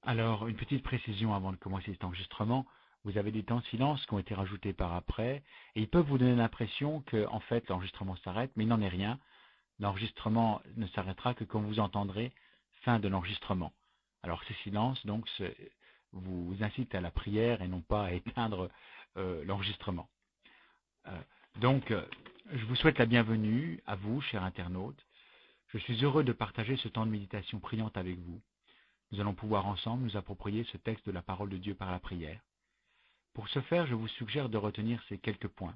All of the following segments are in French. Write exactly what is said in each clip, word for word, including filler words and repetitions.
Alors, une petite précision avant de commencer cet enregistrement. Vous avez des temps de silence qui ont été rajoutés par après, et ils peuvent vous donner l'impression que, en fait, l'enregistrement s'arrête, mais il n'en est rien. L'enregistrement ne s'arrêtera que quand vous entendrez fin de l'enregistrement. Alors, ces silences, donc, vous incitent à la prière et non pas à éteindre euh, l'enregistrement. Euh, donc, euh, je vous souhaite la bienvenue à vous, chers internautes. Je suis heureux de partager ce temps de méditation priante avec vous. Nous allons pouvoir ensemble nous approprier ce texte de la parole de Dieu par la prière. Pour ce faire, je vous suggère de retenir ces quelques points.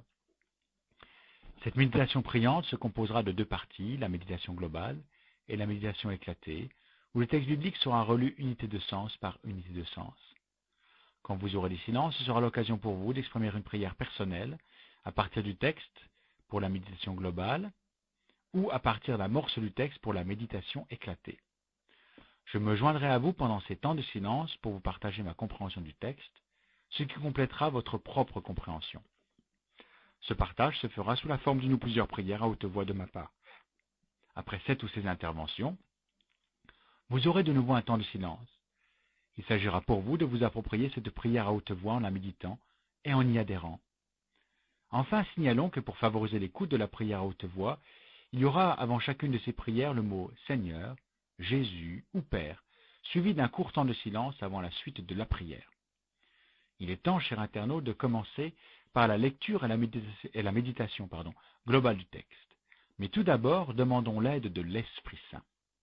Cette méditation priante se composera de deux parties, la méditation globale et la méditation éclatée, où le texte biblique sera relu unité de sens par unité de sens. Quand vous aurez des silences, ce sera l'occasion pour vous d'exprimer une prière personnelle à partir du texte pour la méditation globale ou à partir de l'amorce du texte pour la méditation éclatée. Je me joindrai à vous pendant ces temps de silence pour vous partager ma compréhension du texte, ce qui complétera votre propre compréhension. Ce partage se fera sous la forme d'une ou plusieurs prières à haute voix de ma part. Après cette ou ces interventions, vous aurez de nouveau un temps de silence. Il s'agira pour vous de vous approprier cette prière à haute voix en la méditant et en y adhérant. Enfin, signalons que pour favoriser l'écoute de la prière à haute voix, il y aura avant chacune de ces prières le mot « Seigneur », « Jésus » ou « Père », suivi d'un court temps de silence avant la suite de la prière. Il est temps, chers internautes, de commencer par la lecture et la méditation, et la méditation pardon, globale du texte. Mais tout d'abord, demandons l'aide de l'Esprit Saint.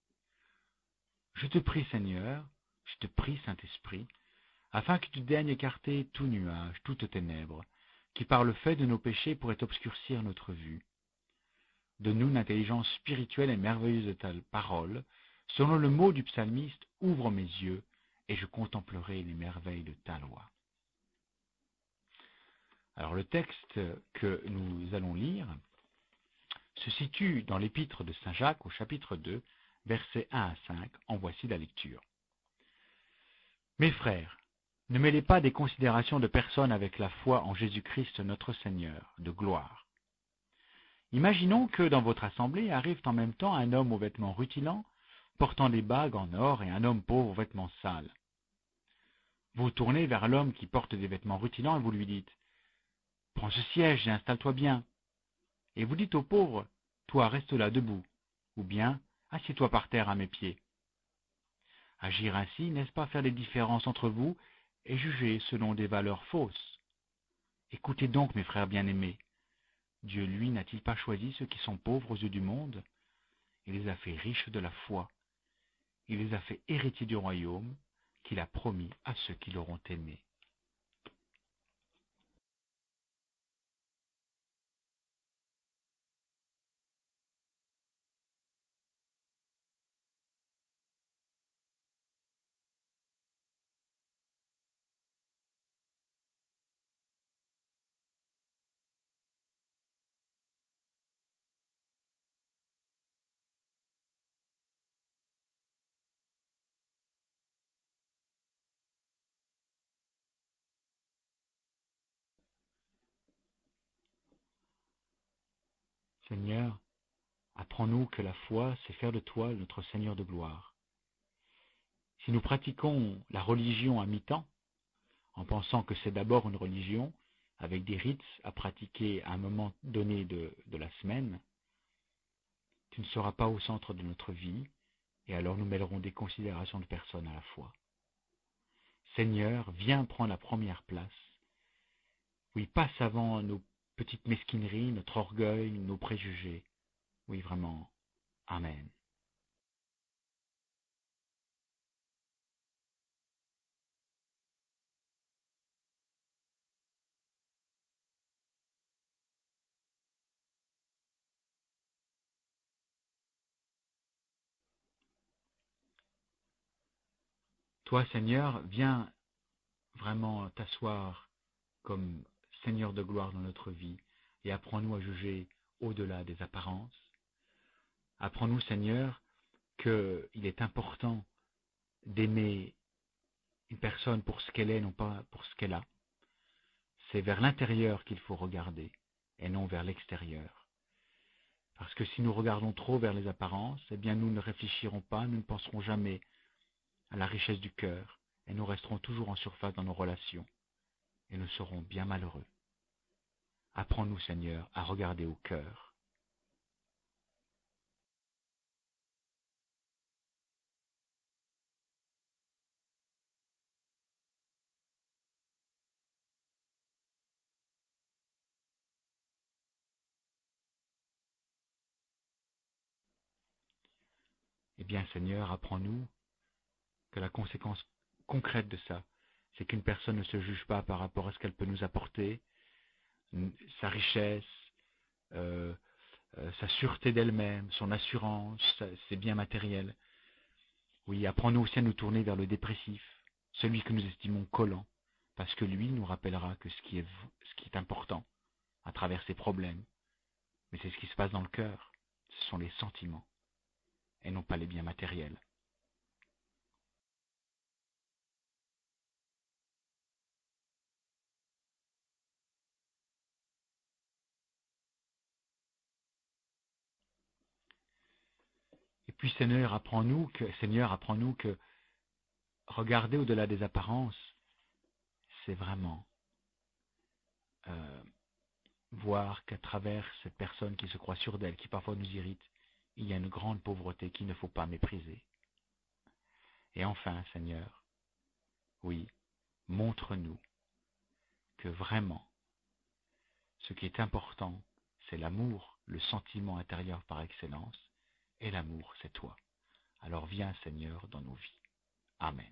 Je te prie, Seigneur, je te prie, Saint-Esprit, afin que tu daignes écarter tout nuage, toute ténèbre, qui par le fait de nos péchés pourrait obscurcir notre vue. Donne-nous une intelligence spirituelle et merveilleuse de ta parole. Selon le mot du psalmiste, ouvre mes yeux, et je contemplerai les merveilles de ta loi. Alors le texte que nous allons lire se situe dans l'épître de Saint Jacques au chapitre deux, versets un à cinq. En voici la lecture. Mes frères, ne mêlez pas des considérations de personnes avec la foi en Jésus-Christ notre Seigneur, de gloire. Imaginons que dans votre assemblée arrivent en même temps un homme aux vêtements rutilants, portant des bagues en or, et un homme pauvre aux vêtements sales. Vous tournez vers l'homme qui porte des vêtements rutilants et vous lui dites « Prends ce siège et installe-toi bien ». Et vous dites au pauvre « Toi, reste là debout », ou bien « Assieds-toi par terre à mes pieds ». Agir ainsi, n'est-ce pas faire des différences entre vous et juger selon des valeurs fausses? Écoutez donc, mes frères bien-aimés, Dieu, lui, n'a-t-il pas choisi ceux qui sont pauvres aux yeux du monde? Il les a fait riches de la foi. Il les a fait héritiers du royaume qu'il a promis à ceux qui l'auront aimé. Seigneur, apprends-nous que la foi, c'est faire de toi notre Seigneur de gloire. Si nous pratiquons la religion à mi-temps, en pensant que c'est d'abord une religion, avec des rites à pratiquer à un moment donné de, de la semaine, tu ne seras pas au centre de notre vie, et alors nous mêlerons des considérations de personnes à la fois. Seigneur, viens prendre la première place. Oui, passe avant nos petites mesquineries, notre orgueil, nos préjugés. Oui, vraiment. Amen. Toi, Seigneur, viens vraiment t'asseoir comme Seigneur de gloire dans notre vie et apprends-nous à juger au-delà des apparences. Apprends-nous, Seigneur, qu'il est important d'aimer une personne pour ce qu'elle est, non pas pour ce qu'elle a. C'est vers l'intérieur qu'il faut regarder et non vers l'extérieur. Parce que si nous regardons trop vers les apparences, eh bien nous ne réfléchirons pas, nous ne penserons jamais à la richesse du cœur et nous resterons toujours en surface dans nos relations, et nous serons bien malheureux. Apprends-nous, Seigneur, à regarder au cœur. Eh bien, Seigneur, apprends-nous que la conséquence concrète de ça, c'est qu'une personne ne se juge pas par rapport à ce qu'elle peut nous apporter, sa richesse, euh, euh, sa sûreté d'elle-même, son assurance, ses biens matériels. Oui, apprends-nous aussi à nous tourner vers le dépressif, celui que nous estimons collant, parce que lui nous rappellera que ce qui est, ce qui est important à travers ses problèmes, mais c'est ce qui se passe dans le cœur, ce sont les sentiments, et non pas les biens matériels. Et puis Seigneur, apprends-nous que, Seigneur, apprends-nous que regarder au-delà des apparences, c'est vraiment euh, voir qu'à travers cette personne qui se croit sûre d'elle, qui parfois nous irrite, il y a une grande pauvreté qu'il ne faut pas mépriser. Et enfin, Seigneur, oui, montre-nous que vraiment, ce qui est important, c'est l'amour, le sentiment intérieur par excellence, et l'amour, c'est toi. Alors viens, Seigneur, dans nos vies. Amen.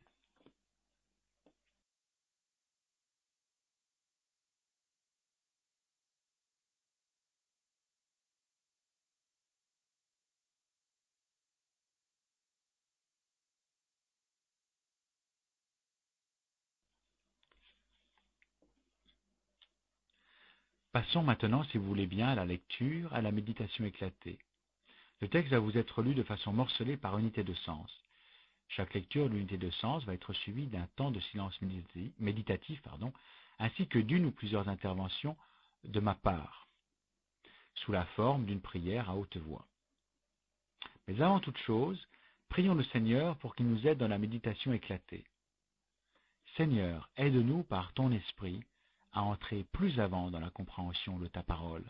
Passons maintenant, si vous voulez bien, à la lecture, à la méditation éclatée. Le texte va vous être lu de façon morcelée par unité de sens. Chaque lecture de l'unité de sens va être suivie d'un temps de silence méditatif, pardon, ainsi que d'une ou plusieurs interventions de ma part, sous la forme d'une prière à haute voix. Mais avant toute chose, prions le Seigneur pour qu'il nous aide dans la méditation éclatée. Seigneur, aide-nous par ton esprit à entrer plus avant dans la compréhension de ta parole.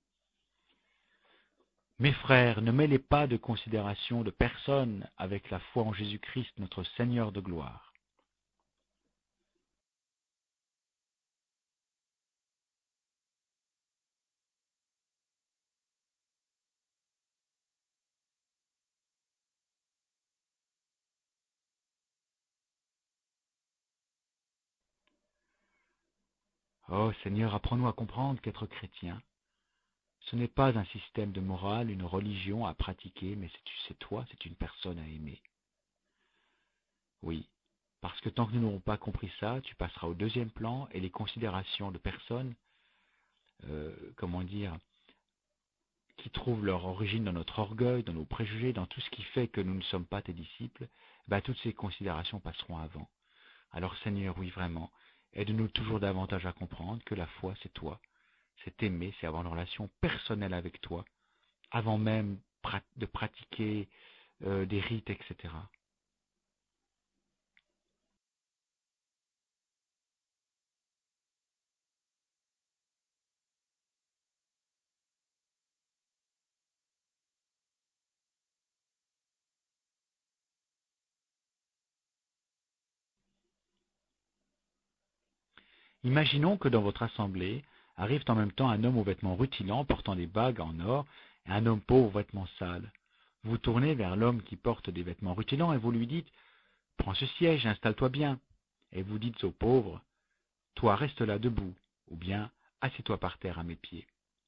Mes frères, ne mêlez pas de considération de personne avec la foi en Jésus-Christ, notre Seigneur de gloire. Oh Seigneur, apprends-nous à comprendre qu'être chrétien, ce n'est pas un système de morale, une religion à pratiquer, mais c'est toi, c'est une personne à aimer. Oui, parce que tant que nous n'aurons pas compris ça, tu passeras au deuxième plan et les considérations de personnes, euh, comment dire, qui trouvent leur origine dans notre orgueil, dans nos préjugés, dans tout ce qui fait que nous ne sommes pas tes disciples, ben, toutes ces considérations passeront avant. Alors Seigneur, oui vraiment, aide-nous toujours davantage à comprendre que la foi, c'est toi, c'est aimer, c'est avoir une relation personnelle avec toi, avant même de pratiquer euh, des rites, et cetera. Imaginons que dans votre assemblée arrivent en même temps un homme aux vêtements rutilants portant des bagues en or et un homme pauvre aux vêtements sales. Vous vous tournez vers l'homme qui porte des vêtements rutilants et vous lui dites « Prends ce siège, installe-toi bien ». Et vous dites au pauvre « Toi reste là debout » ou bien « Assieds-toi par terre à mes pieds ».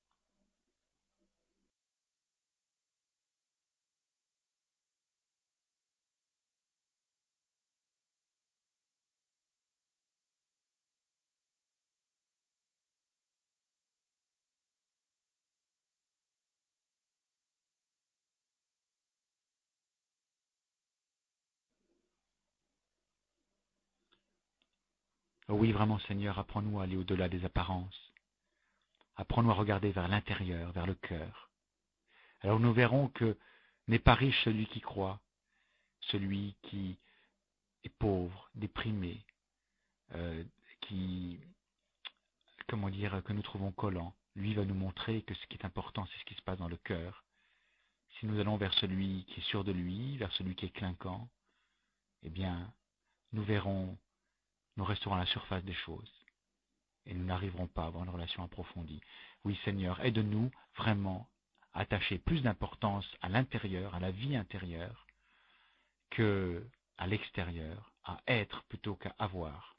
Oh oui, vraiment Seigneur, apprends-nous à aller au-delà des apparences. Apprends-nous à regarder vers l'intérieur, vers le cœur. Alors nous verrons que n'est pas riche celui qui croit, celui qui est pauvre, déprimé, euh, qui, comment dire, que nous trouvons collant, lui va nous montrer que ce qui est important, c'est ce qui se passe dans le cœur. Si nous allons vers celui qui est sûr de lui, vers celui qui est clinquant, eh bien, nous verrons, nous resterons à la surface des choses et nous n'arriverons pas à avoir une relation approfondie. Oui, Seigneur, aide-nous vraiment à attacher plus d'importance à l'intérieur, à la vie intérieure, que à l'extérieur, à être plutôt qu'à avoir.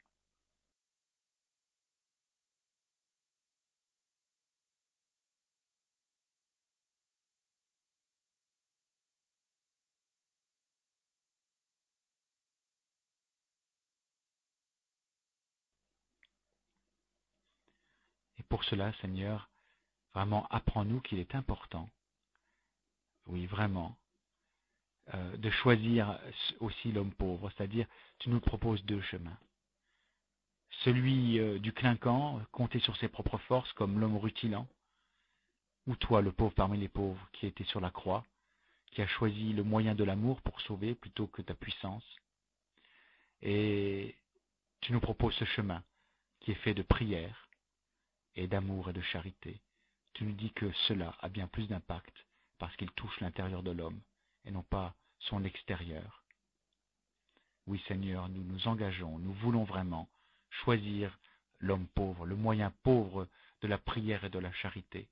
Et pour cela, Seigneur, vraiment apprends-nous qu'il est important, oui, vraiment, euh, de choisir aussi l'homme pauvre, c'est-à-dire tu nous proposes deux chemins. Celui euh, du clinquant, compter sur ses propres forces comme l'homme rutilant, ou toi, le pauvre parmi les pauvres, qui était sur la croix, qui a choisi le moyen de l'amour pour sauver plutôt que ta puissance. Et tu nous proposes ce chemin qui est fait de prière et d'amour et de charité. Tu nous dis que cela a bien plus d'impact parce qu'il touche l'intérieur de l'homme et non pas son extérieur. Oui, Seigneur, nous nous engageons, nous voulons vraiment choisir l'homme pauvre, le moyen pauvre de la prière et de la charité.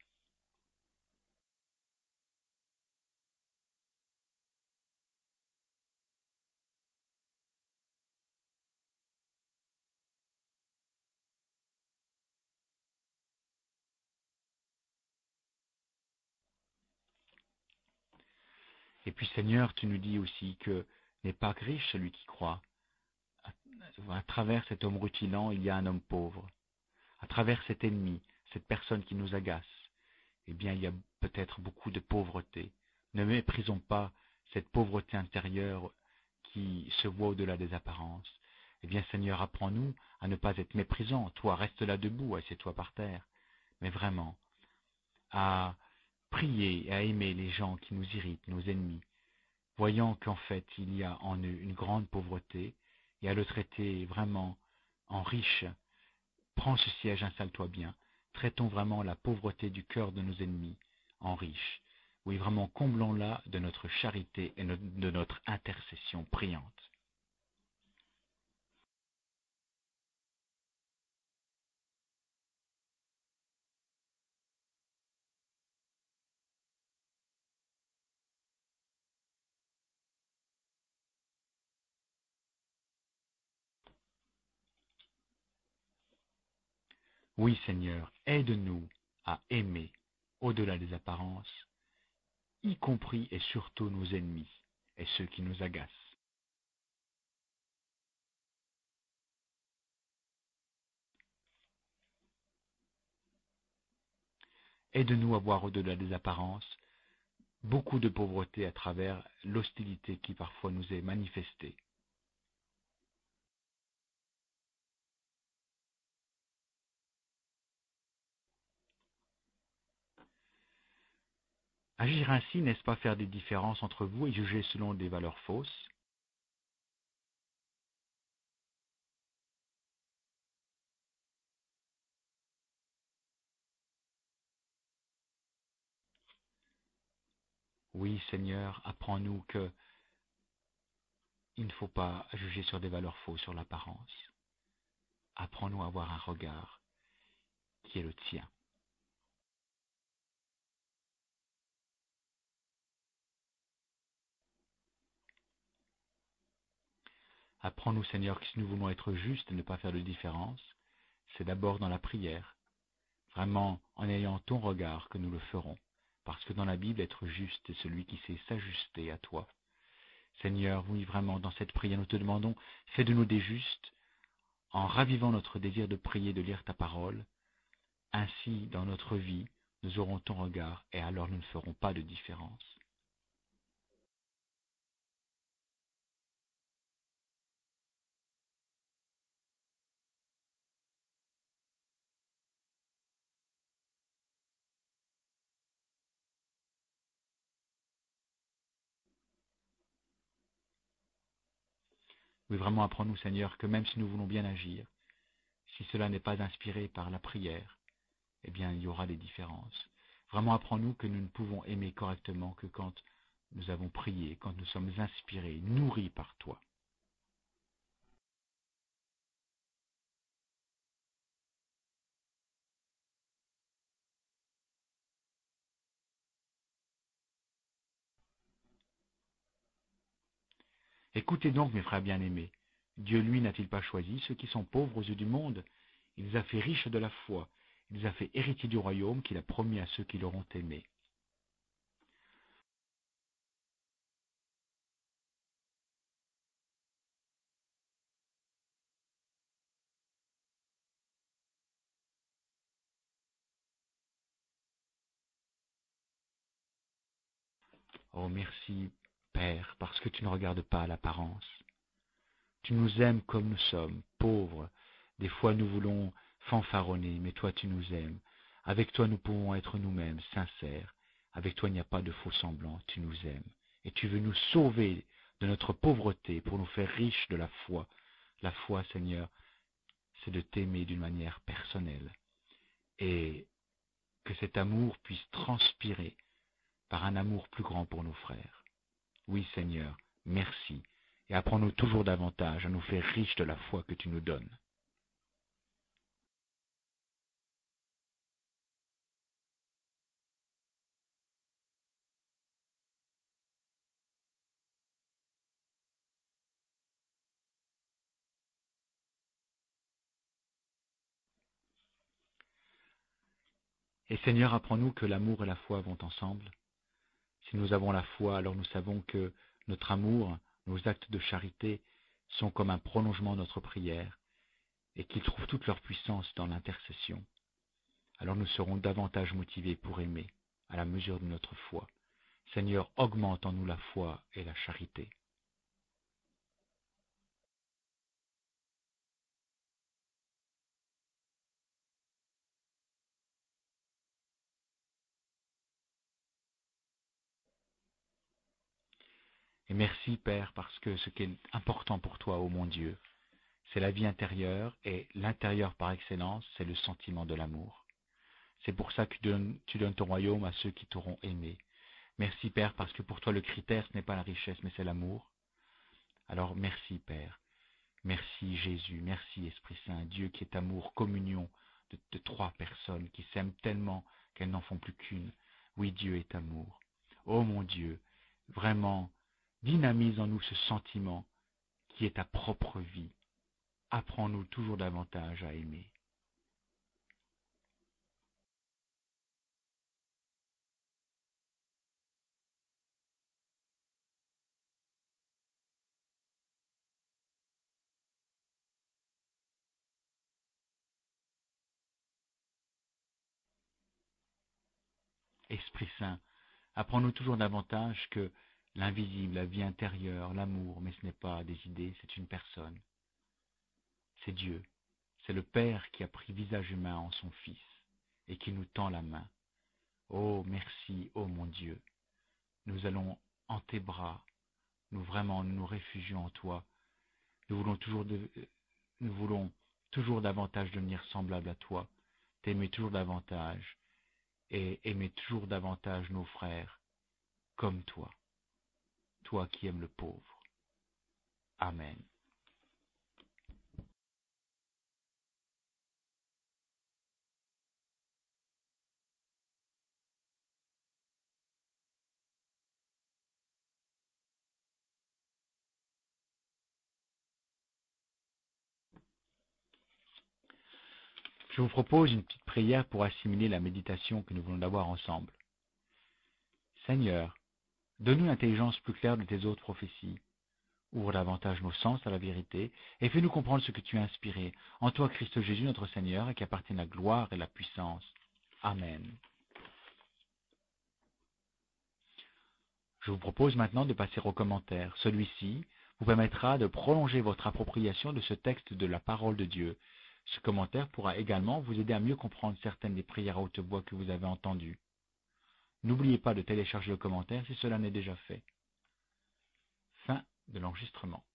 Et puis, Seigneur, tu nous dis aussi que n'est pas riche celui qui croit. À, à travers cet homme rutilant, il y a un homme pauvre. À travers cet ennemi, cette personne qui nous agace, eh bien, il y a peut-être beaucoup de pauvreté. Ne méprisons pas cette pauvreté intérieure qui se voit au-delà des apparences. Eh bien, Seigneur, apprends-nous à ne pas être méprisants. Toi, reste là debout, assieds-toi par terre. Mais vraiment, à prier et à aimer les gens qui nous irritent, nos ennemis, voyant qu'en fait, il y a en eux une grande pauvreté, et à le traiter vraiment en riche. Prends ce siège, installe-toi bien. Traitons vraiment la pauvreté du cœur de nos ennemis en riche. Oui, vraiment, comblons-la de notre charité et de notre intercession priante. Oui, Seigneur, aide-nous à aimer au-delà des apparences, y compris et surtout nos ennemis et ceux qui nous agacent. Aide-nous à voir au-delà des apparences beaucoup de pauvreté à travers l'hostilité qui parfois nous est manifestée. Agir ainsi, n'est-ce pas faire des différences entre vous et juger selon des valeurs fausses? Oui, Seigneur, apprends-nous que il ne faut pas juger sur des valeurs fausses, sur l'apparence. Apprends-nous à avoir un regard qui est le tien. Apprends-nous, Seigneur, que si nous voulons être justes et ne pas faire de différence, c'est d'abord dans la prière, vraiment en ayant ton regard que nous le ferons. Parce que dans la Bible, être juste est celui qui sait s'ajuster à toi. Seigneur, oui, vraiment, dans cette prière, nous te demandons, fais de nous des justes, en ravivant notre désir de prier, de lire ta parole. Ainsi, dans notre vie, nous aurons ton regard, et alors nous ne ferons pas de différence. Oui, vraiment, apprends-nous, Seigneur, que même si nous voulons bien agir, si cela n'est pas inspiré par la prière, eh bien, il y aura des différences. Vraiment, apprends-nous que nous ne pouvons aimer correctement que quand nous avons prié, quand nous sommes inspirés, nourris par toi. Écoutez donc, mes frères bien-aimés, Dieu, lui, n'a-t-il pas choisi ceux qui sont pauvres aux yeux du monde? Il les a fait riches de la foi, il les a fait héritiers du royaume qu'il a promis à ceux qui l'auront aimé. Oh, merci, Père, parce que tu ne regardes pas à l'apparence. Tu nous aimes comme nous sommes, pauvres. Des fois nous voulons fanfaronner, mais toi tu nous aimes. Avec toi nous pouvons être nous-mêmes, sincères. Avec toi il n'y a pas de faux semblants, tu nous aimes. Et tu veux nous sauver de notre pauvreté pour nous faire riches de la foi. La foi, Seigneur, c'est de t'aimer d'une manière personnelle. Et que cet amour puisse transpirer par un amour plus grand pour nos frères. Oui, Seigneur, merci. Et apprends-nous toujours davantage à nous faire riches de la foi que tu nous donnes. Et Seigneur, apprends-nous que l'amour et la foi vont ensemble. Si nous avons la foi, alors nous savons que notre amour, nos actes de charité sont comme un prolongement de notre prière et qu'ils trouvent toute leur puissance dans l'intercession. Alors nous serons davantage motivés pour aimer à la mesure de notre foi. Seigneur, augmente en nous la foi et la charité. Et merci, Père, parce que ce qui est important pour toi, ô mon Dieu, c'est la vie intérieure, et l'intérieur par excellence, c'est le sentiment de l'amour. C'est pour ça que tu donnes, tu donnes ton royaume à ceux qui t'auront aimé. Merci, Père, parce que pour toi, le critère, ce n'est pas la richesse, mais c'est l'amour. Alors, merci, Père. Merci, Jésus. Merci, Esprit Saint. Dieu qui est amour, communion de, de trois personnes qui s'aiment tellement qu'elles n'en font plus qu'une. Oui, Dieu est amour. Oh mon Dieu, vraiment, dynamise en nous ce sentiment qui est ta propre vie. Apprends-nous toujours davantage à aimer. Esprit Saint, apprends-nous toujours davantage que l'invisible, la vie intérieure, l'amour, mais ce n'est pas des idées, c'est une personne. C'est Dieu. C'est le Père qui a pris visage humain en son Fils et qui nous tend la main. Oh, merci, oh mon Dieu. Nous allons en tes bras. Nous vraiment nous nous réfugions en toi. Nous voulons toujours, de, nous voulons toujours davantage devenir semblables à toi, t'aimer toujours davantage et aimer toujours davantage nos frères comme toi, toi qui aimes le pauvre. Amen. Je vous propose une petite prière pour assimiler la méditation que nous venons d'avoir ensemble. Seigneur, donne-nous l'intelligence plus claire de tes autres prophéties. Ouvre davantage nos sens à la vérité et fais-nous comprendre ce que tu as inspiré. En toi, Christ Jésus, notre Seigneur, à qui appartiennent la gloire et la puissance. Amen. Je vous propose maintenant de passer aux commentaires. Celui-ci vous permettra de prolonger votre appropriation de ce texte de la parole de Dieu. Ce commentaire pourra également vous aider à mieux comprendre certaines des prières à haute voix que vous avez entendues. N'oubliez pas de télécharger le commentaire si cela n'est déjà fait. Fin de l'enregistrement.